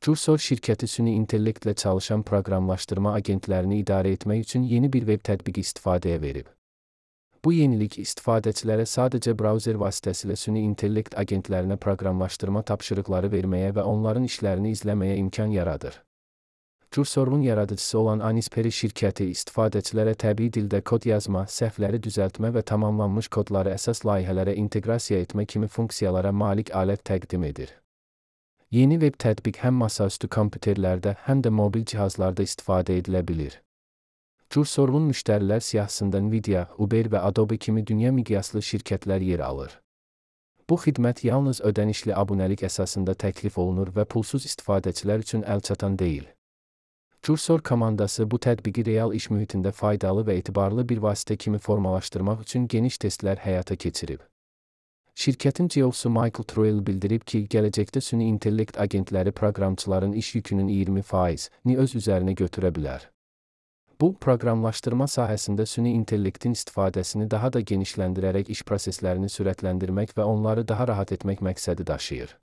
Cursor şirkəti süni intellektlə çalışan proqramlaşdırma agentlərini idarə etmək üçün yeni bir web tətbiqi istifadəyə verib. Bu yenilik istifadəçilərə sadəcə brauzer vasitəsilə süni intellekt agentlərinə proqramlaşdırma tapşırıqları verməyə və onların işlərini izləməyə imkan yaradır. Cursor'un yaradıcısı olan Anisperi şirkəti istifadəçilərə təbii dildə kod yazma, səhvləri düzəltmə və tamamlanmış kodları əsas layihələrə inteqrasiya etmə kimi funksiyalara malik alət təqdim edir. Yeni web tətbiq həm masaüstü kompüterlərdə, həm də mobil cihazlarda istifadə edilə bilir. Cursor'un müştərilər siyahısında Nvidia, Uber və Adobe kimi dünya miqyaslı şirkətlər yer alır. Bu xidmət yalnız ödənişli abunəlik əsasında təklif olunur və pulsuz istifadəçilər üçün əlçatan deyil. Cursor komandası bu tətbiqi real iş mühitində faydalı və etibarlı bir vasitə kimi formalaşdırmaq üçün geniş testlər həyata keçirib. Şirkətin CEO-su Michael Truel bildirib ki, gələcəkdə süni intellekt agentləri proqramçıların iş yükünün 20%-ni öz üzərinə götürə bilər. Bu, proqramlaşdırma sahəsində süni intellektin istifadəsini daha da genişləndirərək iş proseslərini sürətləndirmək və onları daha rahat etmək məqsədi daşıyır.